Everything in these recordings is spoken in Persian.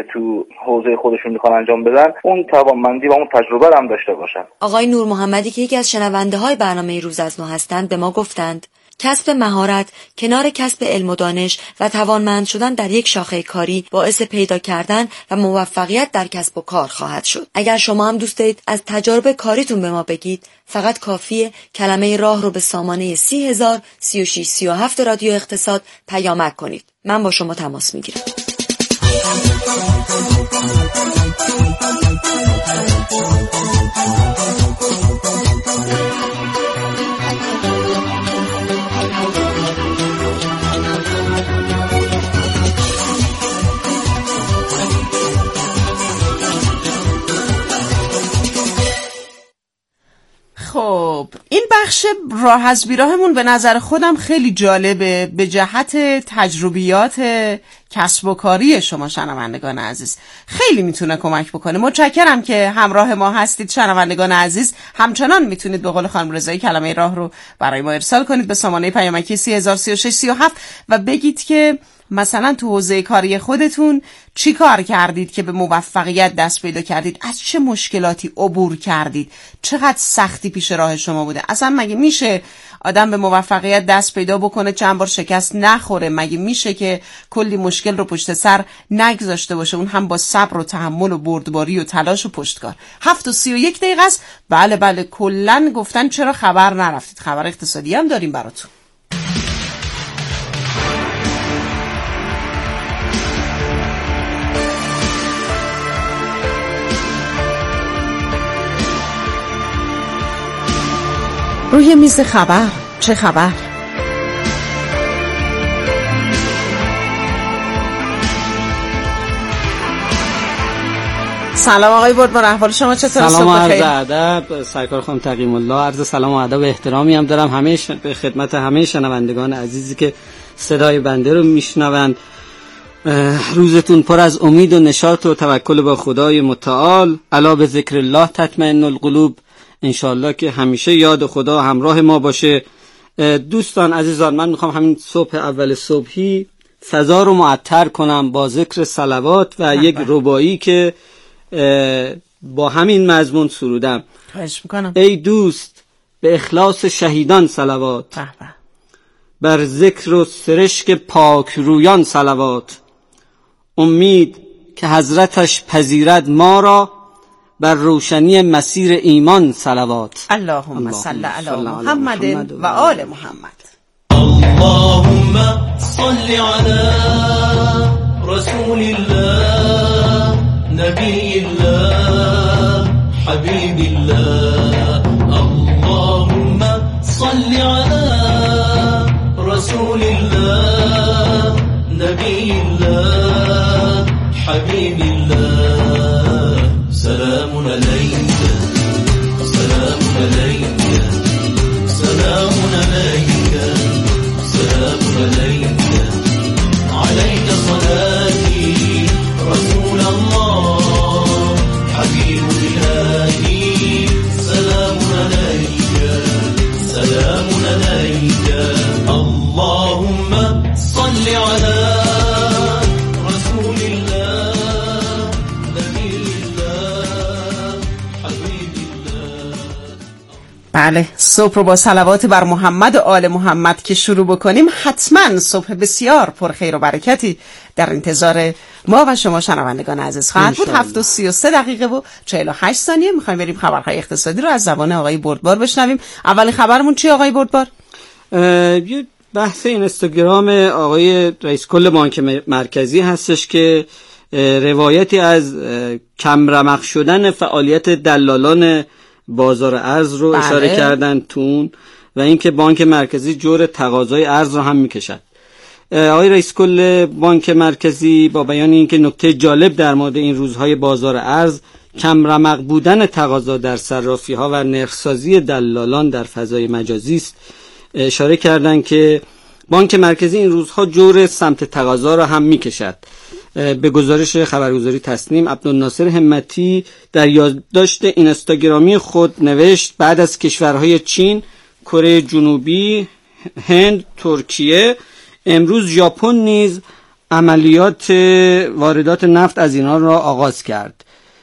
تو حوزه خودشون میخوان انجام بدن اون توانمندی و اون تجربه رو هم داشته باشن. آقای نور محمدی که یکی از شنونده های برنامه روز از نو هستند به ما گفتند کسب مهارت کنار کسب علم و دانش و توانمند شدن در یک شاخه کاری باعث پیدا کردن و موفقیت در کسب و کار خواهد شد. اگر شما هم دوست دارید از تجارب کاریتون به ما بگید فقط کافیه کلمه راه رو به سامانه 30,036,37 رادیو اقتصاد پیامک کنید. من با شما تماس میگیرم. خب این بخش راه از بیراهمون به نظر خودم خیلی جالبه به جهت تجربیات کسب و کاری شما شنوندگان عزیز، خیلی میتونه کمک بکنه. متشکرم که همراه ما هستید شنوندگان عزیز. همچنان میتونید به قول خانم رضایی کلمه راه رو برای ما ارسال کنید به سامانه پیامکی 30,036,37 و بگید که مثلا تو حوزه کاری خودتون چی کار کردید که به موفقیت دست پیدا کردید، از چه مشکلاتی عبور کردید، چقدر سختی پیش راه شما بوده. اصلا مگه میشه آدم به موفقیت دست پیدا بکنه چند بار شکست نخوره؟ مگه میشه که کلی مشکل رو پشت سر نگذاشته باشه، اون هم با صبر و تحمل و بردباری و تلاش و پشتکار؟ 7:31 است. بله کلن گفتن چرا خبر نرفتید. خبر اقتصادی هم داریم براتون. روی میز خبر چه خبر؟ سلام آقای بردبار، احوال شما چطور؟ سلام و عرض ادب سرکار خانم تقیم الله، عرض سلام و ادب و احترامی هم دارم به خدمت همه شنوندگان عزیزی که صدای بنده رو میشنوند. روزتون پر از امید و نشاط و توکل با خدای متعال. الا به ذکر الله تطمئن القلوب. انشالله که همیشه یاد خدا همراه ما باشه. دوستان عزیزان، من میخوام همین صبح اول صبحی فضا رو معطر کنم با ذکر صلوات و یک ربایی که با همین مضمون سرودم. خواهش میکنم. ای دوست به اخلاص شهیدان صلوات، بر ذکر و سرشک پاک رویان صلوات، امید که حضرتش پذیرد ما را، بر روشنی مسیر ایمان صلوات. اللهم صل علی محمد و آل محمد. اللهم صل علی رسول الله نبی الله حبیب الله. اللهم صل علی رسول الله نبی الله حبیب الله. سلام علیک سلام علیک سلام علیک سلام علیک علیک صلاتی رسول الله حبیب الهی. سلام علیک سلام علیک. اللهم صل علی بله، صبح رو با صلوات بر محمد و آل محمد که شروع بکنیم حتما صبح بسیار پر خیر و برکتی در انتظار ما و شما شنوندگان عزیز خواهد بود. 7:33 و 48 ثانیه. میخوایم بریم خبرهای اقتصادی رو از زبان آقای بردبار بشنویم. اولین خبرمون چیه آقای بردبار؟ یه بحث اینستاگرام آقای رئیس کل بانک مرکزی هستش که روایتی از کم رمق شدن فعالیت دلالان بازار ارز رو اشاره کردن تون و اینکه بانک مرکزی جور تقاضای ارز رو هم میکشد. آقای رئیس کل بانک مرکزی با بیان اینکه نکته جالب در مورد این روزهای بازار ارز کم رمق بودن تقاضا در صرافی ها و نرخ‌سازی دلالان در فضای مجازی است، اشاره کردن که بانک مرکزی این روزها جور سمت تقاضا را هم میکشد. به گزارش خبرگزاری تصنیم، عبدالناصر همتی در یادداشت اینستاگرامی خود نوشت بعد از کشورهای چین، کره جنوبی، هند، ترکیه، امروز ژاپن نیز عملیات واردات نفت از ایران را آغاز کرد.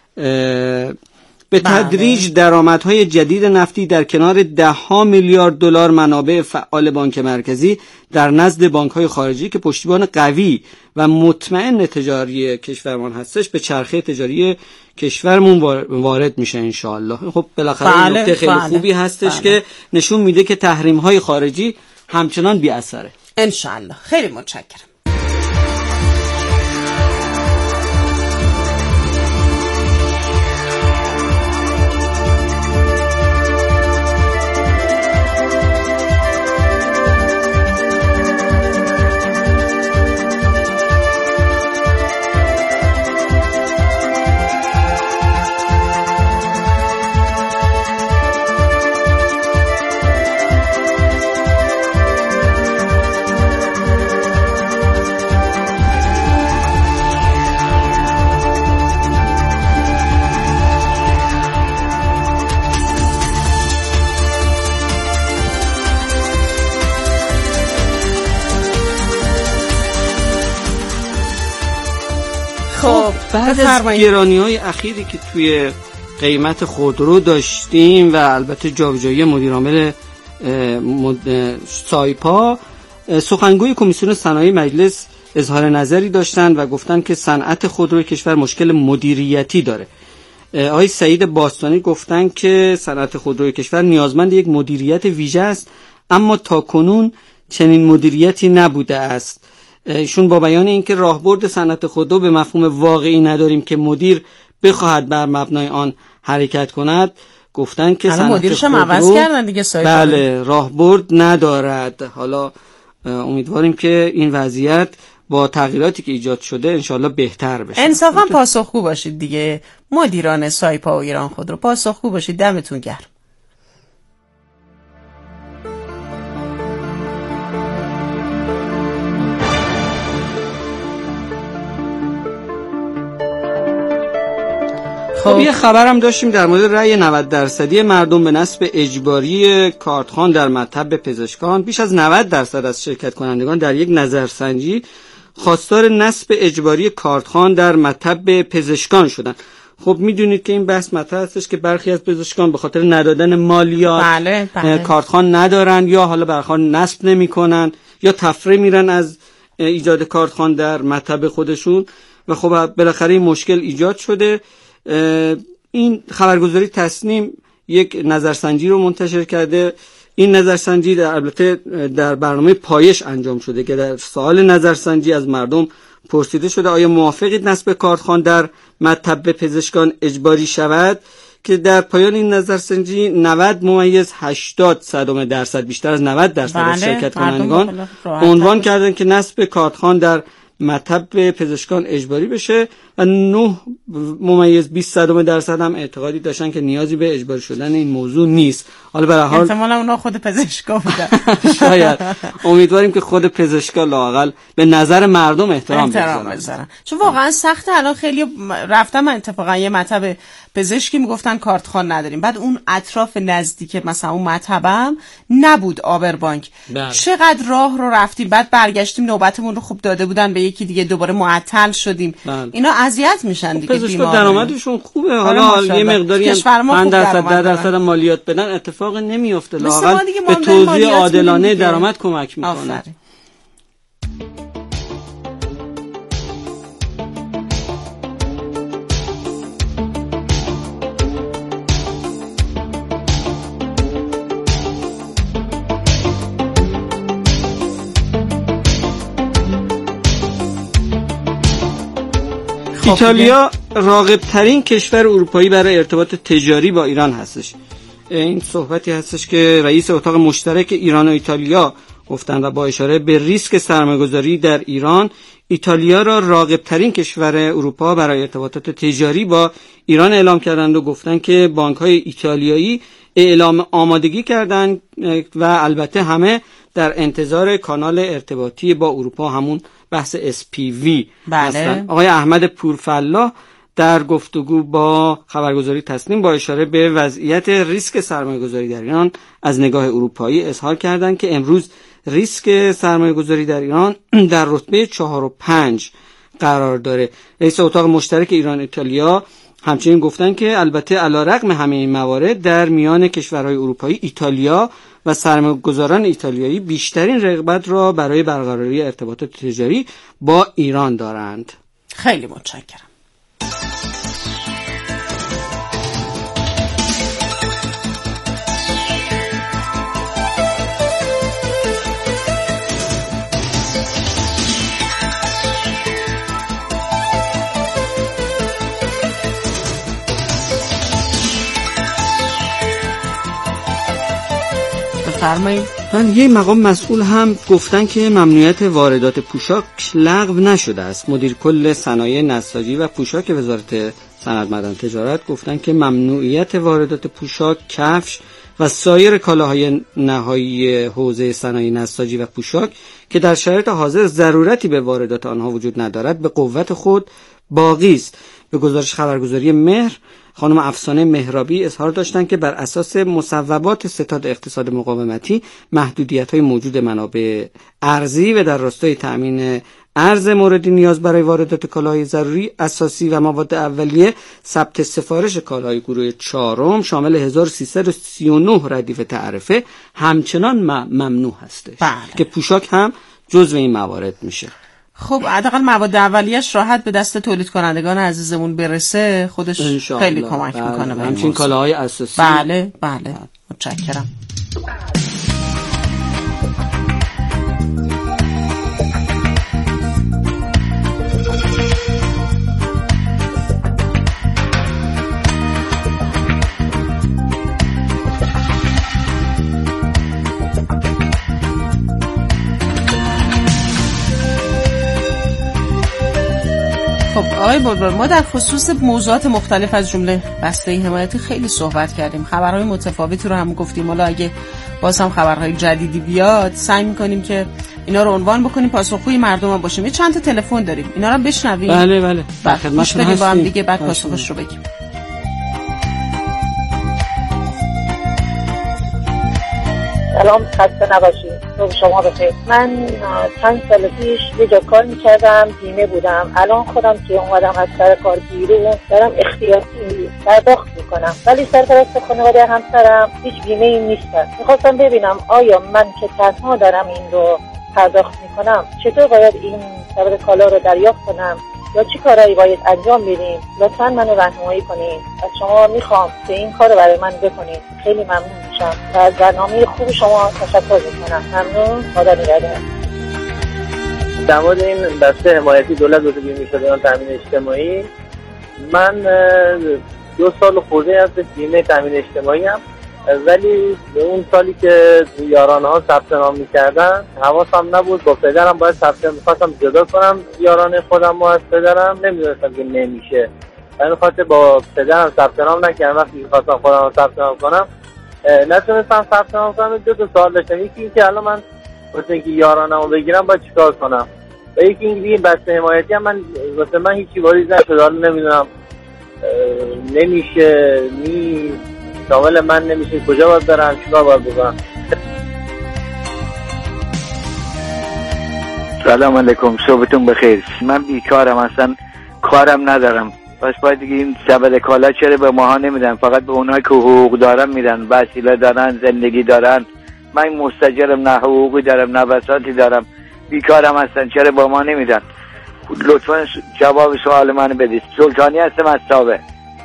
به تدریج درآمدهای جدید نفتی در کنار $10 میلیارد منابع فعال بانک مرکزی در نزد بانک‌های خارجی که پشتیبان قوی و مطمئن تجاری کشورمان هستش به چرخه تجاری کشورمون وارد میشه انشاءالله. خب بالاخره نکته خیلی خوبی هستش که نشون میده که تحریم‌های خارجی همچنان بی اثره انشاءالله. خیلی متشکرم. بعد از گرانی‌های اخیری که توی قیمت خودرو داشتیم و البته جابجایی مدیرعامل سایپا، سخنگوی کمیسیون صنایع مجلس اظهار نظری داشتن و گفتن که صنعت خودروی کشور مشکل مدیریتی داره. آقای سعید باستانی گفتن که صنعت خودروی کشور نیازمند یک مدیریت ویژه است، اما تاکنون چنین مدیریتی نبوده است. ایشون با بیان اینکه راهبرد صنعت خودرو به مفهوم واقعی نداریم که مدیر بخواهد بر مبنای آن حرکت کند، گفتن که صنعت مدیرش هم عوض کردن دیگه سایپا. بله، راهبرد ندارد. حالا امیدواریم که این وضعیت با تغییراتی که ایجاد شده انشالله بهتر بشه. انصافا پاسخگو باشید دیگه مدیران سایپا و ایران خودرو، پاسخگو باشید. دمتون گرم. خب یه خبرم داشتیم در مورد رأی 90% مردم به نصب اجباری کارتخوان در مطب پزشکان. بیش از 90% از شرکت کنندگان در یک نظرسنجی خواستار نصب اجباری کارتخوان در مطب پزشکان شدند. خب میدونید که این بحث مطرح هستش که برخی از پزشکان به خاطر ندادن مالیات کارتخوان ندارن، یا حالا برخوان نصب نمی‌کنن، یا تفره میرن از ایجاد کارتخوان در مطب خودشون و خب بالاخره این مشکل ایجاد شده. این خبرگزاری تصنیم یک نظرسنجی رو منتشر کرده. این نظرسنجی البته در برنامه پایش انجام شده که در سوال نظرسنجی از مردم پرسیده شده آیا موافقید نصب کارتخوان در مطب پزشکان اجباری شود، که در پایان این نظرسنجی 90.80% بیشتر از 90% از شرکت کنندگان عنوان کردن که نصب کارتخوان در مطب پزشکان اجباری بشه و 9.20% هم اعتقادی داشتن که نیازی به اجباری شدن این موضوع نیست. حالا به هر حال احتمالاً اونا خود پزشکا بودن. شاید. امیدواریم که خود پزشکا لااقل به نظر مردم احترام بذارن، چون واقعا سخته. الان خیلی رفتم من اتفاقا یه مطب پزشکی میگفتن کارتخوان نداریم، بعد اون اطراف نزدیک مثلا اون مطبم نبود آبربانک. چقدر راه رو رفتیم، بعد برگشتیم نوبتمون رو خوب داده بودن به یکی دیگه، دوباره معطل شدیم. اینا اذیت میشن دیگه. پزشکا درآمدشون خوبه، حالا یه مقداری 5% 10% مالیات بدن اتفاق نمیفته، لااقل به توزیع عادلانه درآمد کمک میکنه. ایتالیا راغب ترین کشور اروپایی برای ارتباط تجاری با ایران هستش. این صحبتی هستش که رئیس اتاق مشترک ایران و ایتالیا گفتن و با اشاره به ریسک سرمایه‌گذاری در ایران، ایتالیا را راغب ترین کشور اروپا برای ارتباطات تجاری با ایران اعلام کردند و گفتن که بانک‌های ایتالیایی اعلام آمادگی کردند و البته همه در انتظار کانال ارتباطی با اروپا، همون بحث SPV هستند. آقای احمد پورفلاح در گفتگو با خبرگزاری تصنیم با اشاره به وضعیت ریسک سرمایه‌گذاری در ایران از نگاه اروپایی اظهار کردند که امروز ریسک سرمایه گذاری در ایران در رتبه 4 و 5 قرار داره. رئیس اتاق مشترک ایران ایتالیا همچنین گفتن که البته علیرغم همه این موارد در میان کشورهای اروپایی ایتالیا و سرمایه‌گذاران ایتالیایی بیشترین رغبت را برای برقراری ارتباطات تجاری با ایران دارند. خیلی متشکرم. یه مقام مسئول هم گفتن که ممنوعیت واردات پوشاک لغو نشده است. مدیر کل صنایع نساجی و پوشاک وزارت صنعت معدن تجارت گفتن که ممنوعیت واردات پوشاک، کفش و سایر کالاهای نهایی حوزه صنایع نساجی و پوشاک که در شرایط حاضر ضرورتی به واردات آنها وجود ندارد به قوت خود باقی است. به گزارش خبرگزاری مهر، خانم افسانه مهرابی اظهار داشتند که بر اساس مصوبات ستاد اقتصاد مقاومتی محدودیت‌های موجود منابع ارزی و در راستای تأمین ارز مورد نیاز برای واردات کالاهای ضروری اساسی و مواد اولیه، ثبت سفارش کالاهای گروه 4 شامل 1339 ردیف تعرفه همچنان ممنوع هستش. بله. که پوشاک هم جزو این موارد میشه. خب حداقل مواد اولیه‌اش راحت به دست تولید کنندگان عزیزمون برسه، خودش خیلی کمک میکنه. همچین کالاهای اساسی. بله متشکرم. خب آقای بلبل، ما در خصوص موضوعات مختلف از جمله بسته حمایتی خیلی صحبت کردیم، خبرهای متفاوتی رو هم گفتیم. حالا اگه باز هم خبرهای جدیدی بیاد سعی می‌کنیم که اینا رو عنوان بکنیم، پاسخگوی مردم هم باشیم. یه چند تا تلفن داریم، اینا رو بشنویم. بله در خدمتتون هستیم. با هم دیگه بعد پاسخش رو بگیم. سلام، خسته نباشید. صبح شما بخیر. من چند سال پیش یه جا کار میکردم، بیمه بودم. الان خودم که اومدم از سر کار بیرون دارم احتیاطی پرداخت میکنم، ولی سرپرست خانواده همسرم هیچ بیمه ای نیستن. میخواستم ببینم آیا من که تنها دارم این رو پرداخت میکنم چطور باید این سبد کالا رو دریافت کنم یا چی کارهایی باید انجام بدیم؟ لطفاً منو راهنمایی کنید. از شما میخوام که این کار رو برای من بکنید. خیلی ممنون میشم و از برنامه خوب شما تشکر میکنم. ممنون. خدا نگهدار. در مورد این بسته حمایتی دولت واسه بیمه شدگان تامین اجتماعی، من 2 سال خورده از بیمه تامین اجتماعی هم، ولی اون سالی که یارانه ها ثبت نام میکردن حواسم نبود. با پدرم باید میخواستم جدا کنم یارانه خودم و از پدرم، نمیدونستم که نمیشه. من خاطر با پدرم ثبت نام نکردم. وقتی میخواستم خودم رو ثبت نام کنم نتونستم ثبت نام کنم. 2 سوال داشتم. یکی این که الان من واسه اینکه یارانه رو بگیرم باید چیکار کنم، و یکی این بسته حمایتی هم واسه من هیچی واریز نشد. حالا نمیدونم نمیشه شامل من نمیشه، کجا باید برم، چیکار باید بکنم. سلام علیکم، صبحتون بخیر. من بیکارم، اصلا کارم ندارم. پس باید دیگه این سبد کالا چرا به ماها نمیدن؟ فقط به اونایی که حقوق دارن میدن، وسیله دارن، زندگی دارن. من مستاجرم، نه حقوقی دارم نه بساطی دارم، بیکارم هستن، چرا به ما نمیدن؟ لطفا جواب سوال منو بدید. سلطانی هستم از تابه.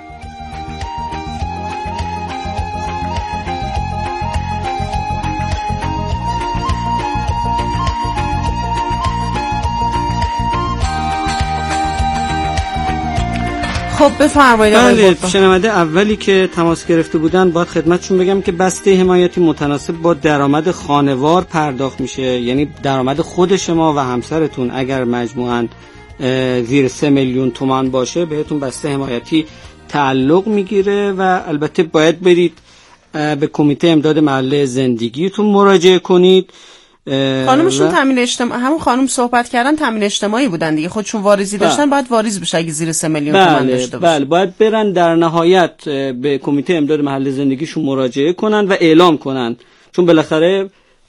خب بفرمایید. بله، شنونده اولی که تماس گرفته بودن باید خدمتشون بگم که بسته حمایتی متناسب با درآمد خانوار پرداخت میشه، یعنی درآمد خود شما و همسرتون اگر مجموعاً زیر 3 میلیون تومان باشه بهتون بسته حمایتی تعلق میگیره و البته باید برید به کمیته امداد محل زندگیتون مراجعه کنید. خانمشون تامین اجتماعی، همون خانم صحبت کردن تامین اجتماعی بودن دیگه، خودشون واریزی داشتن، باید واریز بشه اگه زیر 3 میلیون تومان داشته باشه. بله، باید برن در نهایت به کمیته امداد محل زندگیشون مراجعه کنن و اعلام کنن، چون بالاخره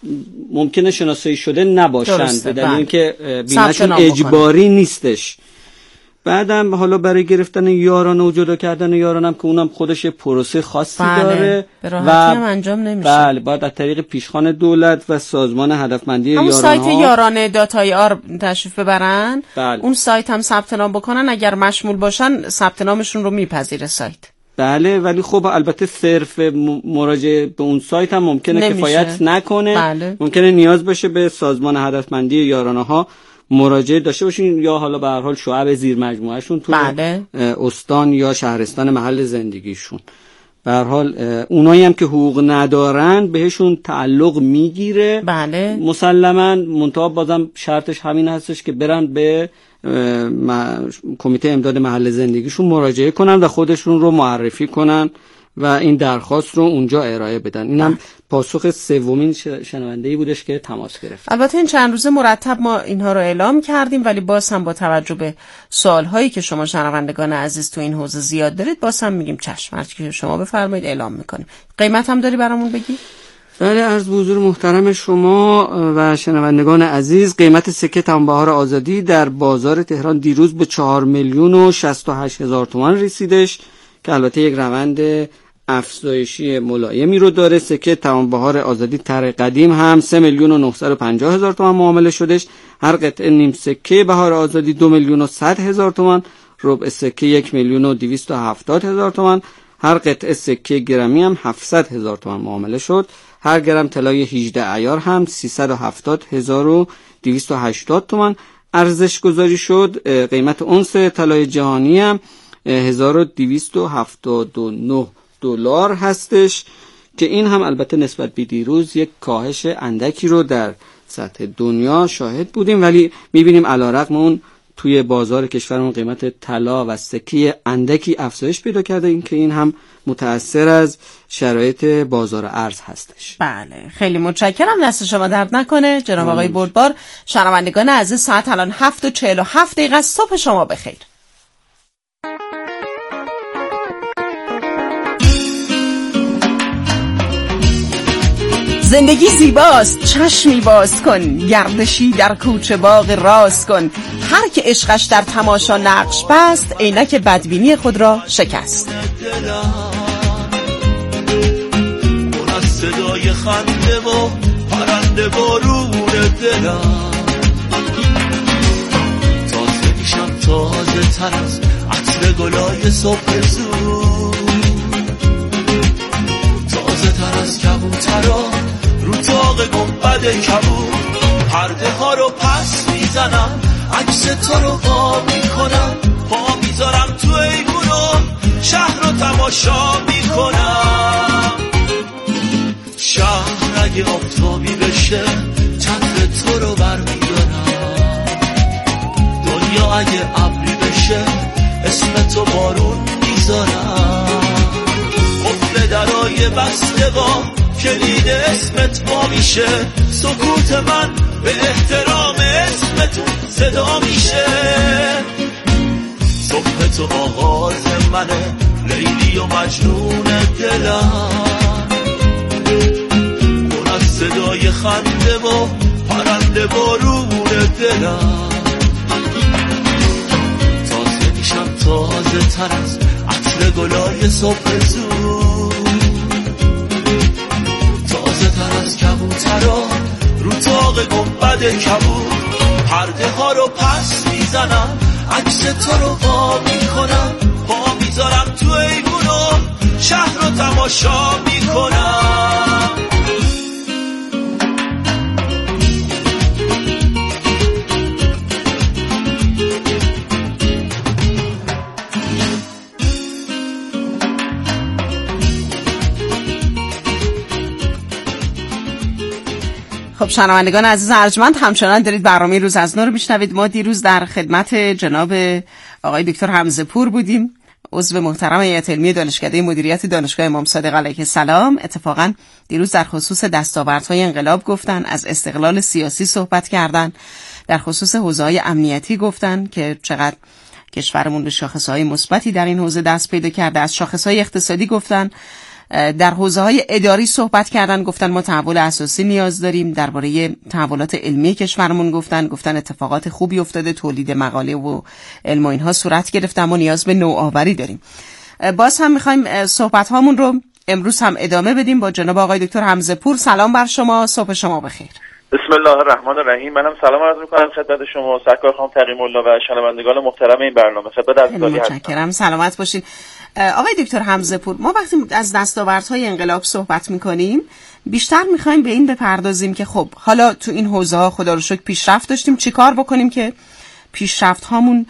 ممکنه شناسایی شده نباشن، به دلیل اینکه بیمهشون اجباری نیستش. بعدم حالا برای گرفتن یاران و جدا کردن یارانم که اونم خودش پروسه خاصی داره به راحتی هم انجام نمیشه. بله، باید از طریق پیشخوان دولت و سازمان هدفمندی یاران همون سایت یاران داتای آر تشریف ببرن. بله. اون سایت هم ثبت نام بکنن، اگر مشمول باشن ثبت نامشون رو میپذیره سایت. بله، ولی خب البته صرف مراجعه به اون سایت هم ممکنه کفایت نکنه. بله. ممکنه نیاز باشه به سازمان هدفمندی یارانه ها مراجعه داشته باشین، یا حالا به هر حال شعب زیر مجموعهشون تو استان یا شهرستان محل زندگیشون. به هر حال اونایی هم که حقوق ندارن بهشون تعلق میگیره. بله. مسلماً منتها بازم شرطش همین هستش که برن به کمیته امداد محل زندگیشون مراجعه کنن و خودشون رو معرفی کنن و این درخواست رو اونجا ارائه بدن. اینم پاسخ سومین شنونده‌ای بودش که تماس گرفت. البته این چند روزه مرتب ما اینها رو اعلام کردیم، ولی باز هم با توجه به سوال‌هایی که شما شنوندگان عزیز تو این حوزه زیاد دارید، باز هم میگیم چشم، هر که شما بفرمایید اعلام میکنیم. قیمت هم داری برامون بگی؟ بله، عرض به حضور محترم شما و شنوندگان عزیز، قیمت سکه تمام‌بهار آزادی در بازار تهران دیروز به 4,068,000 تومان رسیدش که البته یک روند افزایشی ملایمی رو داره. سکه تمام‌بهار آزادی طرح قدیم هم 3,950,000 تومان معامله شدش. هر قطعه نیم سکه بهار آزادی 2,100,000 تومان، ربع سکه 1,270,000 تومان، هر قطعه سکه گرمی هم 700,000 تومان معامله شد. هر گرم طلای 18 عیار هم 370,280 تومان ارزش گذاری شد. قیمت اونس طلای جهانی هم 1279 دلار هستش که این هم البته نسبت به دیروز یک کاهش اندکی رو در سطح دنیا شاهد بودیم، ولی میبینیم علیرغم اون توی بازار کشورمون قیمت طلا و سکه اندکی افزایش پیدا کرده، این که این هم متأثر از شرایط بازار ارز هستش. بله، خیلی متشکرم، دست شما درد نکنه جناب آقای بردبار. شنوندگان عزیز، ساعت الان 7:47 صبح شما بخیر. زندگی زیباست، چشمی باز کن، گردشی در کوچه باغ راز کن. هر که عشقش در تماشا نقش بست، عینک بدبینی خود را شکست. اون از صدای خنده و پرنده بارون دلم، تازه میشم تازه تر از عطر گلای صبح زود، تازه تر از کبوترا رو تاق گنبد کبود. پرده ها رو پس میزنم، عکس تو رو وا میکنم، پا میذارم تو ایوونم، شهر رو تماشا میکنم. شهر اگه آفتابی بشه چتر تو رو برمیدارم، دنیا اگه ابری بشه اسم تو بارون میذارم. قفل درای بسته با کلید اسمت با میشه، سکوت من به احترام اسمتون صدا میشه. صبح تو آغاز منه، لیلی و مجنون دلم، اون از صدای خنده و پرنده بارون دلم. تازه میشم تازه تر از عطر گلای صبح زود، تازه تر از کبوترا رو تاق گنبد کبود. پرده ها رو پس میزنم، عکس تو رو وا میکنم، پا میذارم تو ایوونم، شهر رو تماشا میکنم. خب شنوندگان عزیز ارجمند، همچنان دارید برنامه روز از نو رو میشنوید. ما دیروز در خدمت جناب آقای دکتر حمزه پور بودیم، عضو محترم هیئت علمی دانشکده مدیریت دانشگاه امام صادق علیه السلام. اتفاقا دیروز در خصوص دستاوردهای انقلاب گفتن، از استقلال سیاسی صحبت کردن، در خصوص حوزه‌های امنیتی گفتن که چقدر کشورمون به شاخصهای مثبتی در این حوزه دست پیدا کرده، از شاخصهای اقتصادی گفتن در حوزه‌های اداری صحبت کردن، گفتن ما تحول اساسی نیاز داریم. درباره تحولات علمی کشورمون گفتن اتفاقات خوبی افتاده، تولید مقاله و علم و اینها صورت گرفته، اما نیاز به نوآوری داریم. باز هم می‌خوایم صحبت هامون رو امروز هم ادامه بدیم با جناب آقای دکتر حمزه پور. سلام بر شما، صبح شما بخیر. بسم الله الرحمن الرحیم. منم سلام عرض می‌کنم خدمت شما سرکار خانم تقی‌الله و شنوندگان محترم این برنامه. خدمت عزیزانی هستم. متشکرم، سلامت باشین. آقای دکتر حمزه پور، ما وقتی از دستاوردهای انقلاب صحبت می‌کنیم بیشتر می‌خوایم به این بپردازیم که خب حالا تو این حوزه‌ها خدا رو شکر پیشرفت داشتیم، چیکار بکنیم که پیشرفت هامون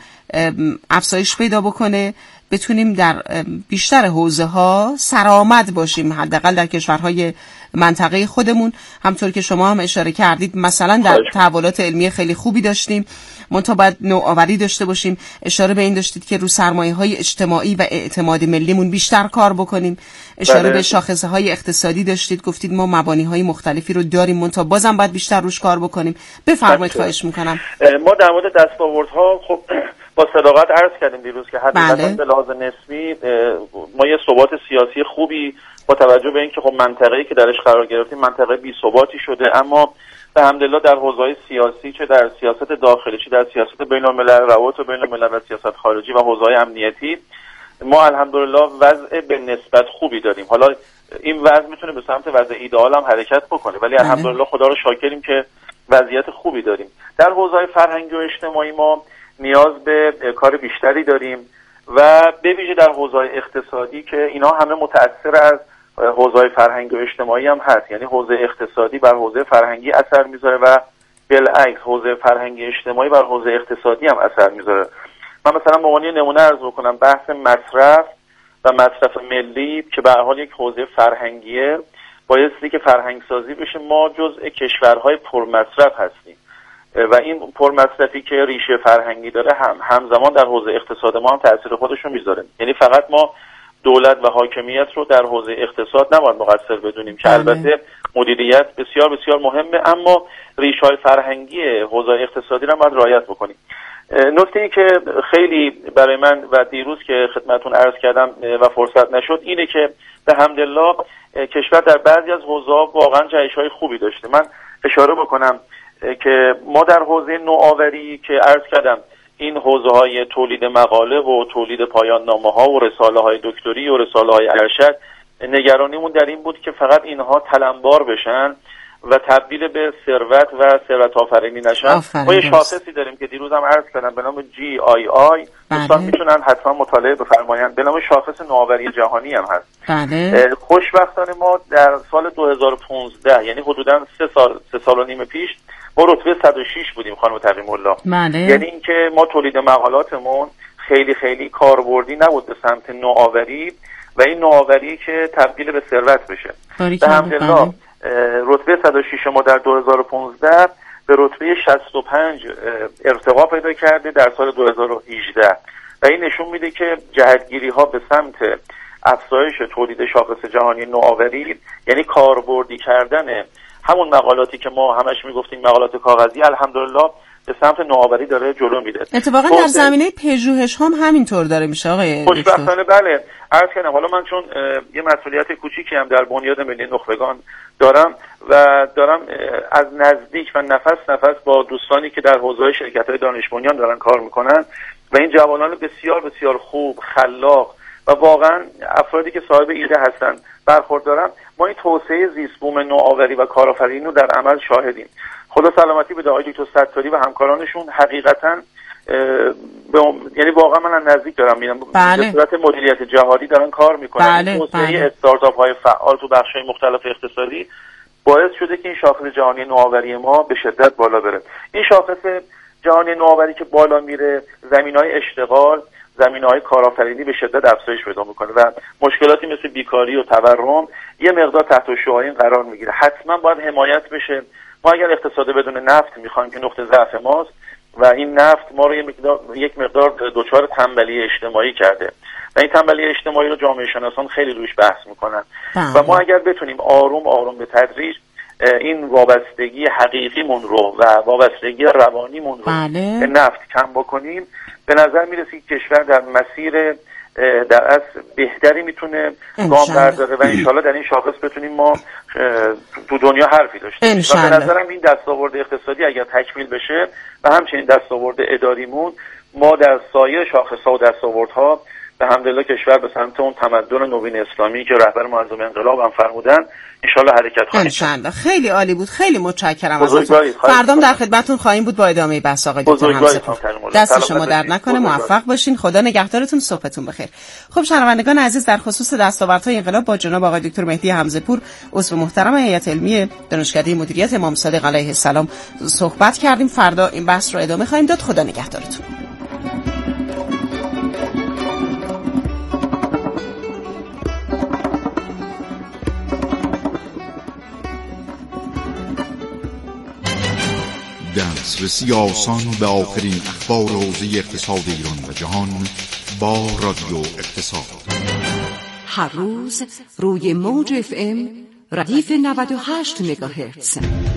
افزایش پیدا بکنه، بتونیم در بیشتر حوزه‌ها سرآمد باشیم، حداقل در کشورهای منطقه خودمون. همطور که شما هم اشاره کردید مثلا در تحولات علمی خیلی خوبی داشتیم، منتها باید نوآوری داشته باشیم. اشاره به این داشتید که رو سرمایه‌های اجتماعی و اعتماد ملیمون بیشتر کار بکنیم. اشاره به شاخصه‌های اقتصادی داشتید، گفتید ما مبانی‌های مختلفی رو داریم، منتها بازم باید بیشتر روش کار بکنیم. بفرمایید، خواهش می‌کنم. ما در مورد دستاوردها خب با صداقت عرض کردیم دیروز که حقیقتاً به لحاظ نسبی ما یه ثبات سیاسی خوبی با توجه به اینکه خب منطقه‌ای که درش قرار گرفتیم منطقه بی ثباتی شده، اما به حمدالله در حوزه‌های سیاسی، چه در سیاست داخلی چه در سیاست بین‌الملل، روابط بین‌الملل و سیاست خارجی و حوزه‌های امنیتی، ما الحمدلله وضع به نسبت خوبی داریم. حالا این وضع میتونه به سمت وضع ایدئال هم حرکت بکنه، ولی الحمدلله خدا رو شاکریم که وضعیت خوبی داریم. در حوزه‌های فرهنگی و اجتماعی ما نیاز به کار بیشتری داریم و به ویژه در حوزه‌های اقتصادی که اینا همه متأثر از حوزه‌های فرهنگی و اجتماعی هم هست، یعنی حوزه اقتصادی بر حوزه فرهنگی اثر میذاره و بالعکس حوزه فرهنگی اجتماعی بر حوزه اقتصادی هم اثر میذاره. من مثلا به عنوان نمونه عرض بکنم، بحث مصرف و مصرف ملی که به هر حال یک حوزه فرهنگیه، بایستی که فرهنگ سازی بشه. ما جزء کشورهای پرمصرف هستیم و این پرمصرفی که ریشه فرهنگی داره همزمان در حوزه اقتصاد ما هم تأثیر خودش رو میذاره. یعنی فقط ما دولت و حاکمیت رو در حوزه اقتصاد نباید مقصر بدونیم که البته مدیریت بسیار بسیار مهمه، اما ریشه‌های فرهنگی حوزه اقتصادی رو باید رعایت بکنیم. نکته‌ای که خیلی برای من و دیروز که خدمتتون عرض کردم و فرصت نشد اینه که به حمدالله کشور در بعضی از حوزه‌ها واقعا جهش‌های خوبی داشته. من اشاره بکنم که ما در حوزه نوآوری که عرض کردم، این حوزه‌های تولید مقاله و تولید پایان نامه‌ها و رساله‌های دکتری و رساله‌های ارشد، نگرانیمون در این بود که فقط اینها تلمبار بشن و تبدیل به ثروت و ثروت آفرینی نشن. ما یه شاخصی داریم که دیروز هم عرض کردم به نام GII، دوستان میتونن حتما مطالعه بفرمایند، به نام شاخص نوآوری جهانی هم هست. خوشبختانه ما در سال 2015 یعنی حدوداً 3 سال و نیم پیش ما رتبه 106 بودیم خانم تقی‌الله. یعنی اینکه ما تولید مقالاتمون خیلی خیلی کاربردی نبود به سمت نوآوری و این نوآوری که تبدیل به ثروت بشه. به حمدالله رتبه 106 ما در 2015 به رتبه 65 ارتقا پیدا کرده در سال 2018 و این نشون میده که جهتگیری ها به سمت افزایش تولید شاخص جهانی نوآوری، یعنی کاربردی کردن همون مقالاتی که ما همش میگفتیم مقالات کاغذی، الحمدلله به سمت نوآوری داره جلو میره. اتفاقا در زمینه پژوهش هم همینطور داره میشه آقای دکتر. خوشبختانه بله، عرض کردم حالا من چون یه مسئولیت کوچیکی هم در بنیاد ملی نخبگان دارم و دارم از نزدیک و نفس با دوستانی که در حوزه شرکت‌های دانش بنیان دارن کار میکنن و این جوانان بسیار بسیار خوب، خلاق و واقعا افرادی که صاحب ایده هستن برخوردارم. ما این توسعه زیست بوم نوآوری و کارآفرینی رو در عمل شاهدیم. خدا سلامتی به آقای دکتر ستاری و همکارانشون، حقیقتا یعنی واقعا من از نزدیک دارم میبینم به صورت مدیریت جهادی دارن کار میکنن. توسعه استارتاپ های فعال تو بخش‌های مختلف اقتصادی باعث شده که این شاخص جهانی نوآوری ما به شدت بالا بره. این شاخص جهانی نوآوری که بالا میره، زمینه‌های اشتغال، زمینه‌های کارآفرینی به شدت افزایش پیدا میکنه و مشکلاتی مثل بیکاری و تورم یه مقدار تحت الشعاع این قرار میگیره. حتما باید حمایت بشه. ما اگر اقتصاد بدون نفت میخوایم که نقطه ضعف ماست و این نفت ما رو یک مقدار دچار تنبلی اجتماعی کرده و این تنبلی اجتماعی رو جامعه شناسان خیلی روش بحث میکنن و ما اگر بتونیم آروم آروم به تدریج این وابستگی حقیقیمون رو و وابستگی روانیمون رو به نفت کم بکنیم، به نظر میرسه که کشور در مسیر در اصل بهتری میتونه گام برداره و انشالله در این شاخص بتونیم ما تو دنیا حرفی داشته و به نظرم این دستاورد اقتصادی اگر تکمیل بشه و همچنین دستاورد اداریمون، ما در سایر شاخص‌ها و دستاوردها به حمدالله کشور به سمت اون تمدن نوین اسلامی که رهبر معظم انقلاب هم فرمودن انشالله حرکت خواهیم کرد. خیلی عالی بود، خیلی متشکرم ازتون. فردام در خدمتتون خواهیم بود با ادامه بحث آقای دکتر همزپور. دست شما درد نکنه، موفق باشین، خدا نگهدارتون، صبحتون بخیر. خب شنوندگان عزیز، در خصوص دستاوردهای انقلاب با جناب آقای دکتر مهدی همزپور، عضو محترم هیئت علمی دانشکده مدیریت امام صادق علیه السلام صحبت کردیم. فردا این بحث رو ادامه خواهیم داد. خدا نگهدارتون. دسترسی آسان به آخرین اخبار حوزه اقتصاد ایران و جهان با رادیو اقتصاد. هر روز روی موج FM ردیف 98 مگاهرتز.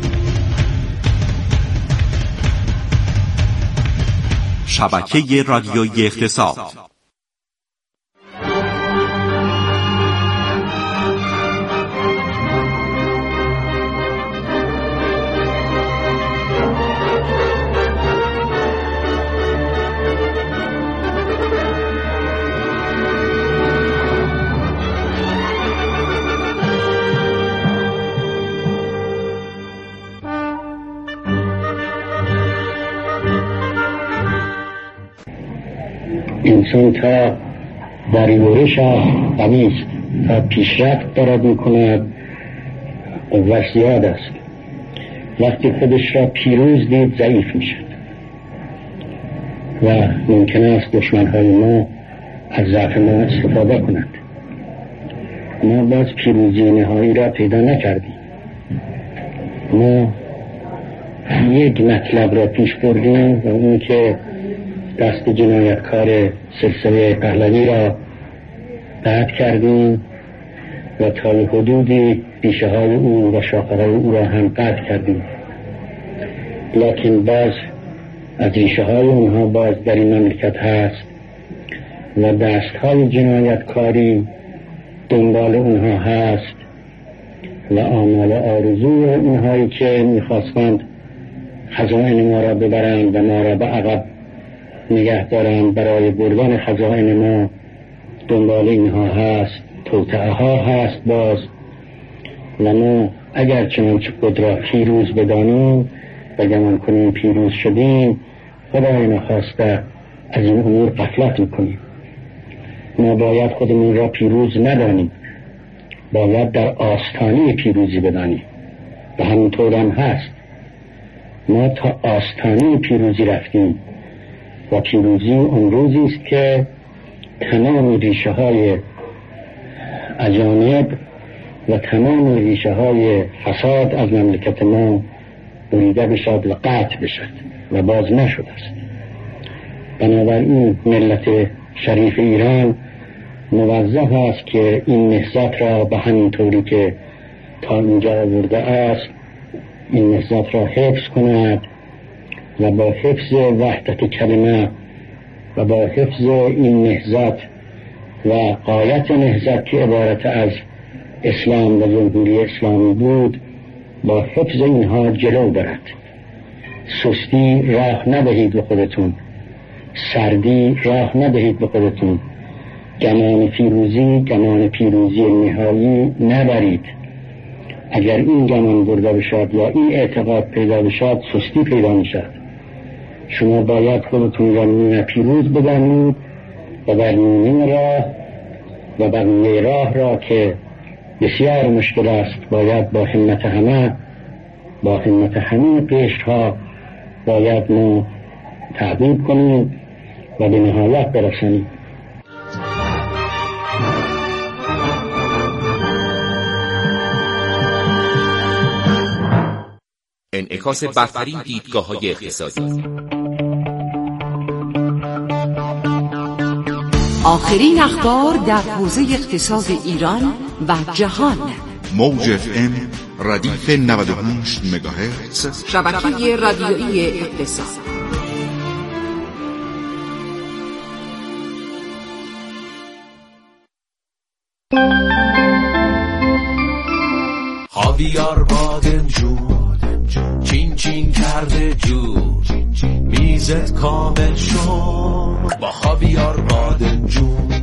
شبکه رادیویی اقتصاد. انسان تا در یورش قمیص تا پیشرفت دارد میکند و زیاد است. وقتی خودش را پیروز دید ضعیف میشد و ممکن است دشمنهای ما از ضعف ما استفاده کنند. ما باز پیروزی نهایی را پیدا نکردیم. ما یک مطلب را پیش بردیم و اون که دست جنایتکار سلسله پهلوی را قطع کردیم و تا حدودی ریشه های او و شاخه های او را هم قطع کردیم، لکن باز از ریشه های اونها باز در این مملکت هست و دست های جنایتکاری دنبال اونها هست و آمال آرزوی اونهایی که میخواستند خزائن ما را ببرند و ما را به عقب نگه دارند برای بردن خزائن ما دنبال اینها هست، توطئه ها هست باز. و ما اگر چنانچه خود را پیروز بدانیم و گمان کنیم پیروز شدیم، خدای نخواسته از این امور غفلت میکنیم. ما باید خودمون را پیروز ندانیم، باید در آستانه پیروزی بدانیم و همینطور هم هست. ما تا آستانه پیروزی رفتیم و پیروزی اون روزی است که تمام ریشه های اجانب و تمام ریشه های فساد از مملکت ما بریده بشد و قطع بشد و باز نشد است. بنابراین ملت شریف ایران موظف است که این نهضت را به همین طوری که تا اینجا آورده است این نهضت را حفظ کند و با حفظ وحدت کلمه و با حفظ این نهضت و غایت نهضت که عبارت از اسلام و جمهوری اسلامی بود، با حفظ اینها جلو برد. سستی راه ندهید به خودتون، سردی راه ندهید به خودتون، گمان پیروزی نهایی نبرید. اگر این گمان برده بشد یا این اعتقاد پیدا بشد، سستی پیدا میشد. شما باید خودتون را نیمه پیروز بدانید و بر نیمه راه و بقیه راه را که بسیار مشکل است باید با همت همه قشر ها باید ما تعقیب کنیم و به نهایت برسانیم. انعکاس برترین دیدگاه‌های اقتصادی. آخرین اخبار در حوزه اقتصاد ایران و جهان. موج FM ردیف 98 مگاهرتز، شبکه رادیویی اقتصاد. خاویار بادمجون چین چین کرده جون میزت کامل شد با خاویار بادمجون.